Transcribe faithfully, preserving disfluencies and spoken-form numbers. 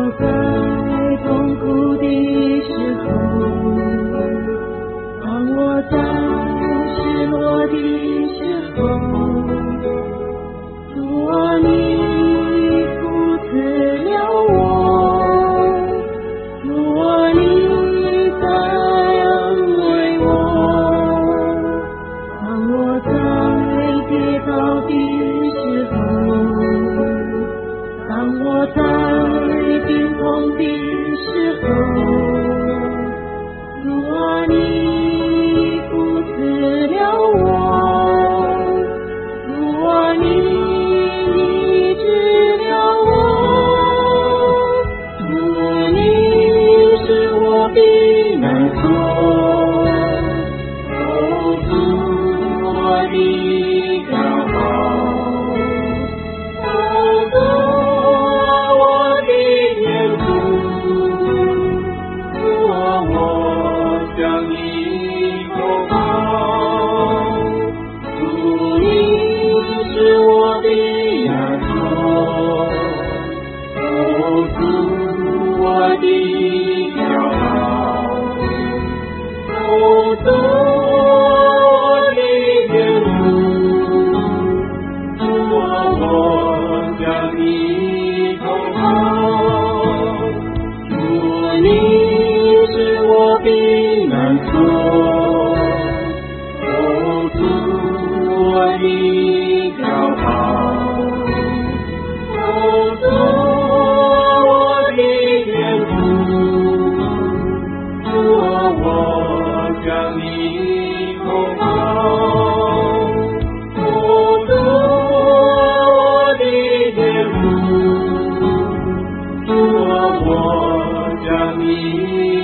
我在痛苦的时候，当我在失落的时候，主啊，你扶持了我，主啊，你在安慰我。当我在跌倒的时候，当我在病痛的时候，主啊，你扶持了我，主啊，你医治了我，主你是我的难处，哦，主我的骄傲，哦，主我的天父，主啊，我向你祷告，主你是我的亚洲，哦，主我的骄傲，哦，主我的天父，主啊，我向你祷告，主你是我的难处，哦，主我的骄傲，哦，主我的天父，主啊，我向你祷告，哦，主我的天父，主啊，我向你